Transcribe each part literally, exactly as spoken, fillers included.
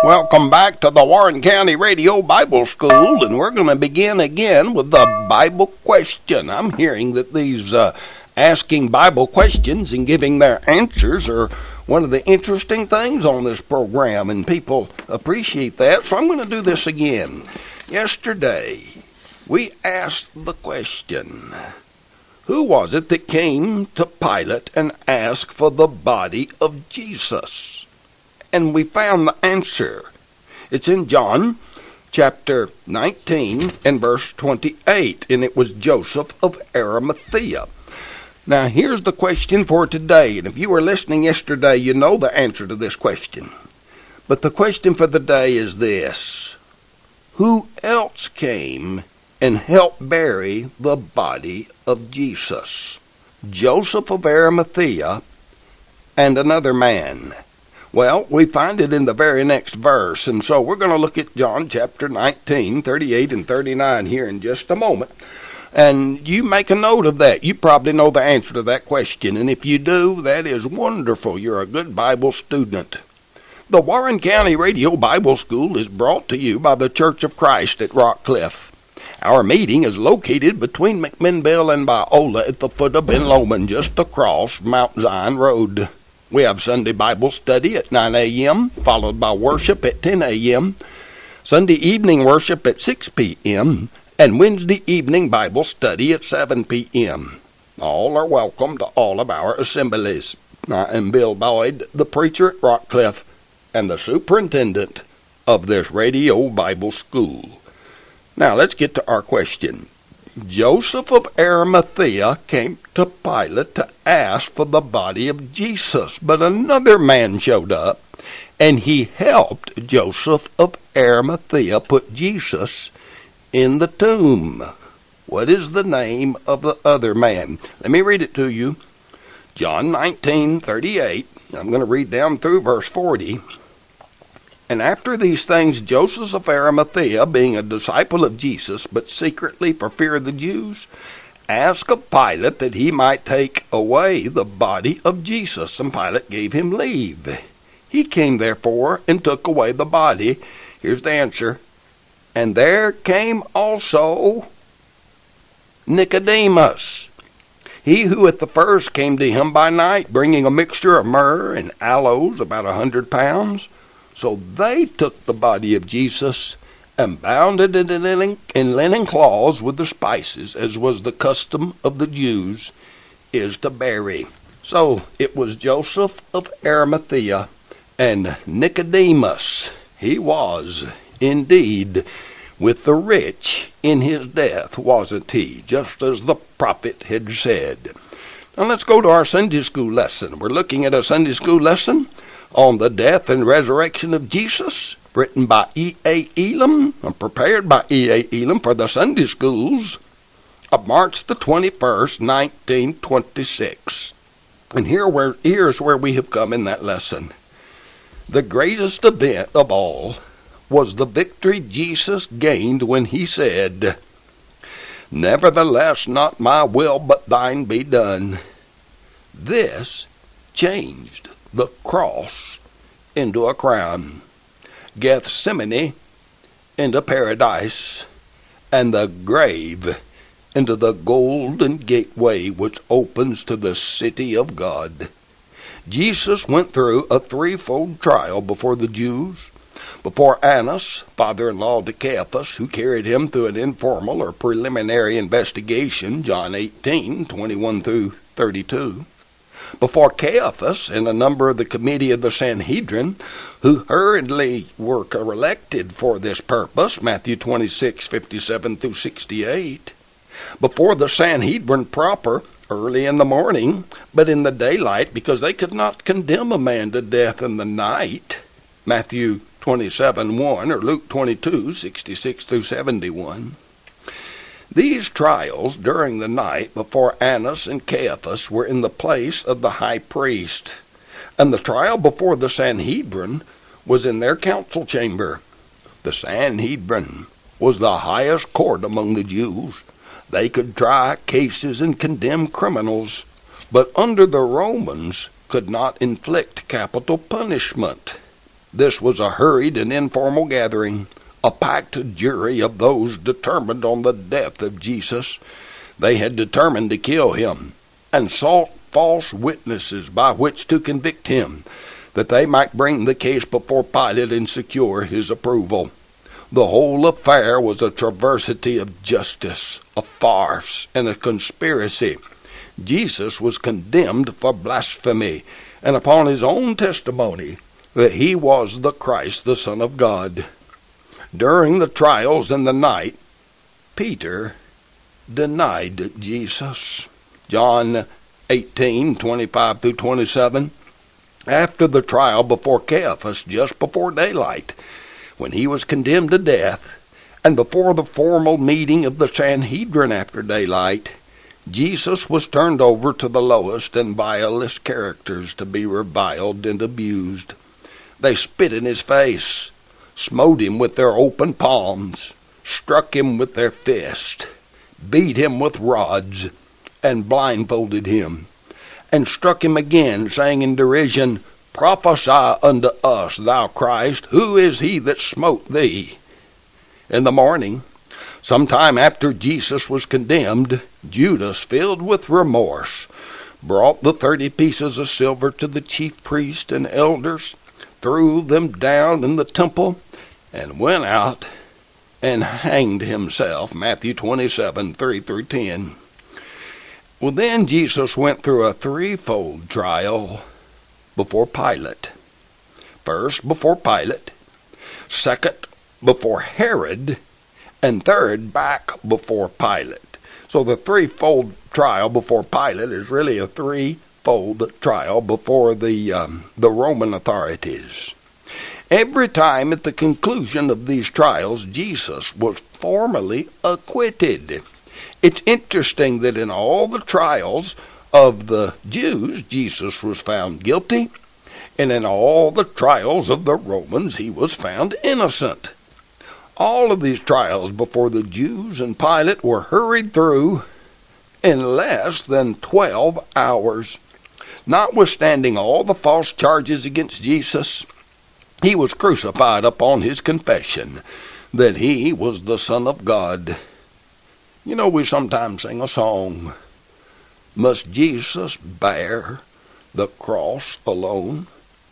Welcome back to the Warren County Radio Bible School, and we're going to begin again with the Bible question. I'm hearing that these uh, asking Bible questions and giving their answers are one of the interesting things on this program, and people appreciate that, so I'm going to do this again. Yesterday, we asked the question, who was it that came to Pilate and asked for the body of Jesus? And we found the answer. It's in John chapter nineteen and verse twenty-eight, and it was Joseph of Arimathea. Now, here's the question for today, and if you were listening yesterday, you know the answer to this question. But the question for the day is this: who else came and helped bury the body of Jesus? Joseph of Arimathea and another man. Well, we find it in the very next verse, and so we're going to look at John chapter nineteen, thirty-eight and thirty-nine here in just a moment. And you make a note of that. You probably know the answer to that question, and if you do, that is wonderful. You're a good Bible student. The Warren County Radio Bible School is brought to you by the Church of Christ at Rockcliffe. Our meeting is located between McMinnville and Biola at the foot of Ben Lomond, just across Mount Zion Road. We have Sunday Bible study at nine a.m., followed by worship at ten a.m., Sunday evening worship at six p.m., and Wednesday evening Bible study at seven p.m. All are welcome to all of our assemblies. I am Bill Boyd, the preacher at Rockcliffe, and the superintendent of this radio Bible school. Now, let's get to our question. Joseph of Arimathea came to Pilate to ask for the body of Jesus, but another man showed up, and he helped Joseph of Arimathea put Jesus in the tomb. What is the name of the other man? Let me read it to you. John nineteen, thirty-eight. I'm going to read down through verse forty. And after these things, Joseph of Arimathea, being a disciple of Jesus, but secretly for fear of the Jews, asked of Pilate that he might take away the body of Jesus. And Pilate gave him leave. He came therefore and took away the body. Here's the answer. And there came also Nicodemus, he who at the first came to him by night, bringing a mixture of myrrh and aloes, about a hundred pounds. So they took the body of Jesus and bound it in linen, in linen cloths with the spices, as was the custom of the Jews, is to bury. So it was Joseph of Arimathea and Nicodemus. He was indeed with the rich in his death, wasn't he? Just as the prophet had said. Now let's go to our Sunday school lesson. We're looking at a Sunday school lesson on the death and resurrection of Jesus, written by E A Elam and prepared by E A Elam for the Sunday schools of March the twenty-first, nineteen twenty-six. And here where, here's where we have come in that lesson. The greatest event of all was the victory Jesus gained when he said, "Nevertheless, not my will, but thine be done." This changed the cross into a crown, Gethsemane into paradise, and the grave into the golden gateway which opens to the city of God. Jesus went through a threefold trial before the Jews, before Annas, father-in-law to Caiaphas, who carried him through an informal or preliminary investigation, John eighteen, twenty-one through thirty-two, before Caiaphas and a number of the committee of the Sanhedrin, who hurriedly were elected for this purpose, Matthew twenty-six, fifty-seven through sixty-eight, before the Sanhedrin proper, early in the morning, but in the daylight, because they could not condemn a man to death in the night, Matthew twenty-seven, one, or Luke twenty-two, sixty-six through seventy-one. These trials during the night before Annas and Caiaphas were in the place of the high priest, and the trial before the Sanhedrin was in their council chamber. The Sanhedrin was the highest court among the Jews. They could try cases and condemn criminals, but under the Romans could not inflict capital punishment. This was a hurried and informal gathering, a packed jury of those determined on the death of Jesus. They had determined to kill him, and sought false witnesses by which to convict him, that they might bring the case before Pilate and secure his approval. The whole affair was a travesty of justice, a farce, and a conspiracy. Jesus was condemned for blasphemy, and upon his own testimony that he was the Christ, the Son of God. During the trials in the night, Peter denied Jesus. John eighteen, twenty-five through twenty-seven. After the trial before Caiaphas, just before daylight, when he was condemned to death, and before the formal meeting of the Sanhedrin after daylight, Jesus was turned over to the lowest and vilest characters to be reviled and abused. They spit in his face, smote him with their open palms, struck him with their fists, beat him with rods, and blindfolded him, and struck him again, saying in derision, "Prophesy unto us, thou Christ, who is he that smote thee?" In the morning, some time after Jesus was condemned, Judas, filled with remorse, brought the thirty pieces of silver to the chief priests and elders, threw them down in the temple, and went out and hanged himself. Matthew twenty-seven, three through ten. Well, then Jesus went through a threefold trial before Pilate. First, before Pilate. Second, before Herod. And third, back before Pilate. So the threefold trial before Pilate is really a threefold trial before the um, the Roman authorities. Every time at the conclusion of these trials, Jesus was formally acquitted. It's interesting that in all the trials of the Jews, Jesus was found guilty, and in all the trials of the Romans, he was found innocent. All of these trials before the Jews and Pilate were hurried through in less than twelve hours. Notwithstanding all the false charges against Jesus, he was crucified upon his confession that he was the Son of God. You know, we sometimes sing a song, "Must Jesus bear the cross alone?"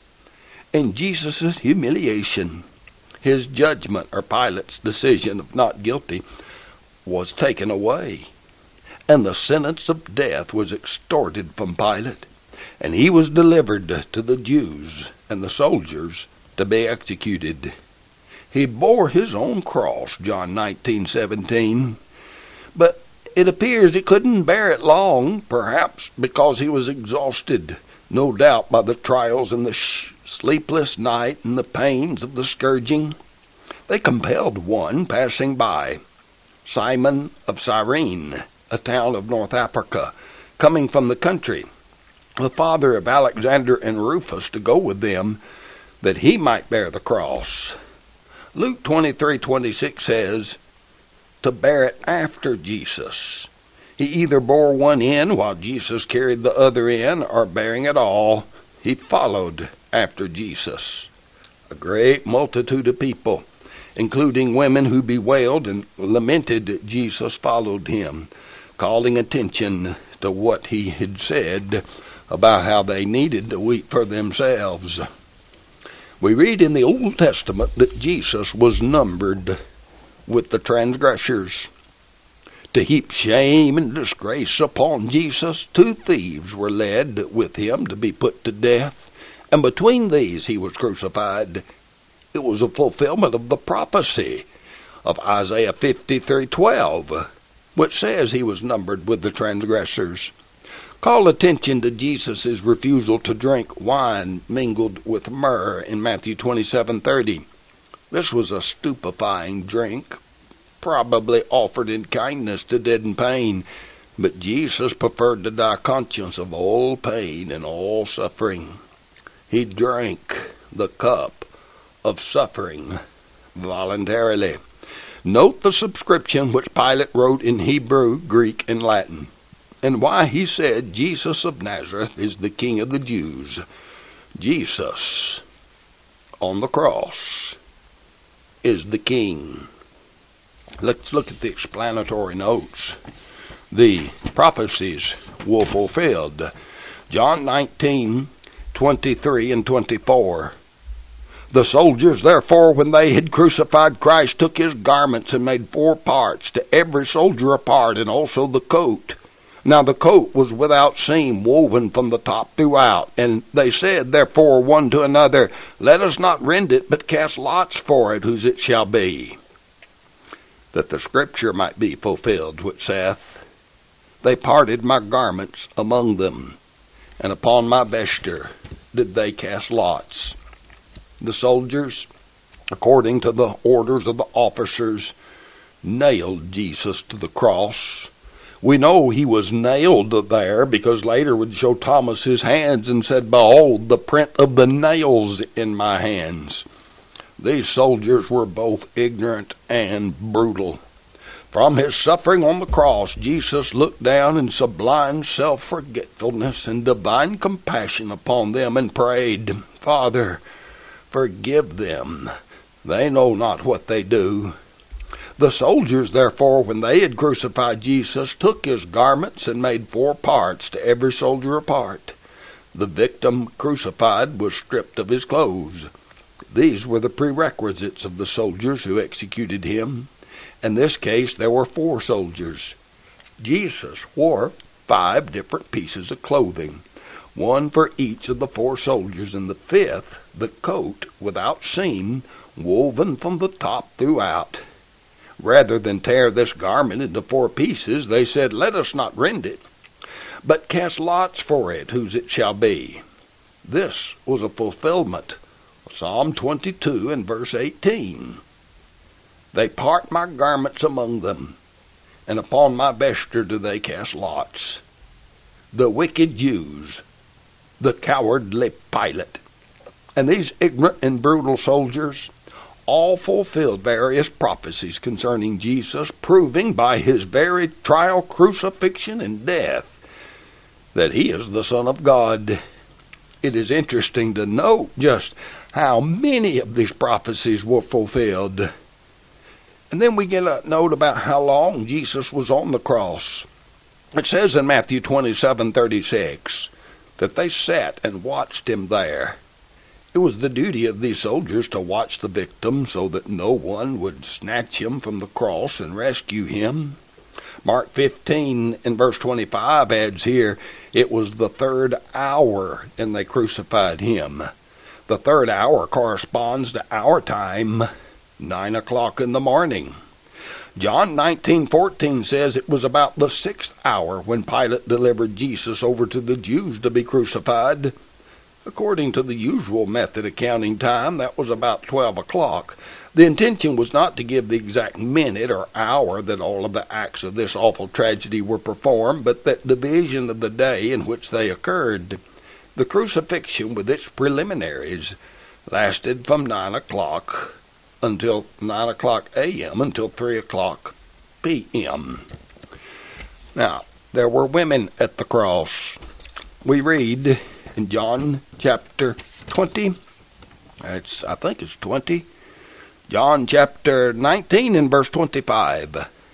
And Jesus' humiliation, his judgment, or Pilate's decision of not guilty, was taken away, and the sentence of death was extorted from Pilate, and he was delivered to the Jews and the soldiers to be executed. He bore his own cross, John nineteen seventeen, but it appears he couldn't bear it long, perhaps because he was exhausted, no doubt by the trials and the sh- sleepless night and the pains of the scourging. They compelled one passing by, Simon of Cyrene, a town of North Africa, coming from the country, the father of Alexander and Rufus, to go with them, that he might bear the cross. Luke twenty-three twenty-six says, to bear it after Jesus. He either bore one end while Jesus carried the other end, or bearing it all, he followed after Jesus. A great multitude of people, including women who bewailed and lamented Jesus, followed him, calling attention to what he had said about how they needed to weep for themselves. We read in the Old Testament that Jesus was numbered with the transgressors. To heap shame and disgrace upon Jesus, two thieves were led with him to be put to death, and between these he was crucified. It was a fulfillment of the prophecy of Isaiah fifty-three twelve, which says he was numbered with the transgressors. Call attention to Jesus' refusal to drink wine mingled with myrrh in Matthew twenty-seven thirty. This was a stupefying drink, probably offered in kindness to dead in pain, but Jesus preferred to die conscious of all pain and all suffering. He drank the cup of suffering voluntarily. Note the subscription which Pilate wrote in Hebrew, Greek, and Latin, and why he said Jesus of Nazareth is the King of the Jews. Jesus on the cross is the King. Let's look at the explanatory notes. The prophecies were fulfilled. John nineteen, twenty-three and twenty-four. The soldiers, therefore, when they had crucified Christ, took his garments and made four parts, to every soldier a part, and also the coat. Now the coat was without seam, woven from the top throughout. And they said, therefore, one to another, Let us not rend it, but cast lots for it, whose it shall be. That the scripture might be fulfilled, which saith, They parted my garments among them, and upon my vesture did they cast lots. The soldiers, according to the orders of the officers, nailed Jesus to the cross. We know he was nailed there because later would show Thomas his hands and said, Behold, the print of the nails in my hands. These soldiers were both ignorant and brutal. From his suffering on the cross, Jesus looked down in sublime self-forgetfulness and divine compassion upon them and prayed, Father, forgive them. They know not what they do. The soldiers, therefore, when they had crucified Jesus, took his garments and made four parts, to every soldier a part. The victim crucified was stripped of his clothes. These were the prerequisites of the soldiers who executed him. In this case, there were four soldiers. Jesus wore five different pieces of clothing, one for each of the four soldiers, and the fifth, the coat without seam, woven from the top throughout. Rather than tear this garment into four pieces, they said, Let us not rend it, but cast lots for it, whose it shall be. This was a fulfillment of Psalm twenty-two and verse eighteen. They part my garments among them, and upon my vesture do they cast lots. The wicked Jews, the cowardly Pilate, and these ignorant and brutal soldiers all fulfilled various prophecies concerning Jesus, proving by his very trial, crucifixion, and death that he is the Son of God. It is interesting to note just how many of these prophecies were fulfilled. And then we get a note about how long Jesus was on the cross. It says in Matthew twenty-seven thirty-six that they sat and watched him there. It was the duty of these soldiers to watch the victim so that no one would snatch him from the cross and rescue him. Mark fifteen in verse twenty-five adds here, it was the third hour and they crucified him. The third hour corresponds to our time, nine o'clock in the morning. John nineteen fourteen says it was about the sixth hour when Pilate delivered Jesus over to the Jews to be crucified. According to the usual method of counting time, that was about twelve o'clock. The intention was not to give the exact minute or hour that all of the acts of this awful tragedy were performed, but that division of the day in which they occurred. The crucifixion with its preliminaries lasted from nine o'clock until nine o'clock a m until three o'clock p m Now, there were women at the cross. We read in John chapter twenty, it's, I think it's twenty, John chapter nineteen and verse twenty-five.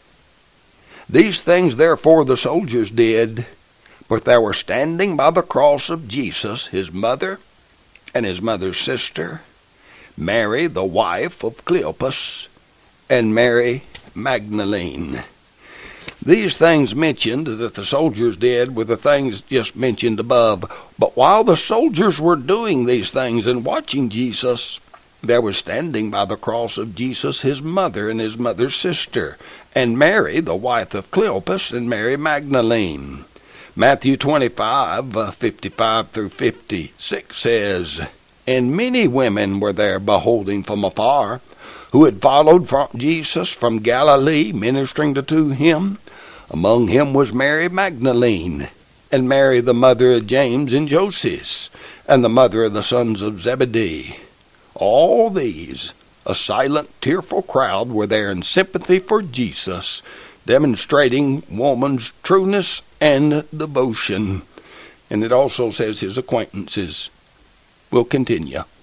These things therefore the soldiers did, but there were standing by the cross of Jesus his mother and his mother's sister, Mary the wife of Cleopas, and Mary Magdalene. These things mentioned that the soldiers did were the things just mentioned above. But while the soldiers were doing these things and watching Jesus, there was standing by the cross of Jesus his mother and his mother's sister, and Mary, the wife of Cleopas, and Mary Magdalene. Matthew twenty-five, fifty-five through fifty-six says, And many women were there beholding from afar, who had followed from Jesus from Galilee, ministering to him. Among him was Mary Magdalene, and Mary the mother of James and Joseph, and the mother of the sons of Zebedee. All these, a silent, tearful crowd, were there in sympathy for Jesus, demonstrating woman's trueness and devotion. And it also says his acquaintances will continue.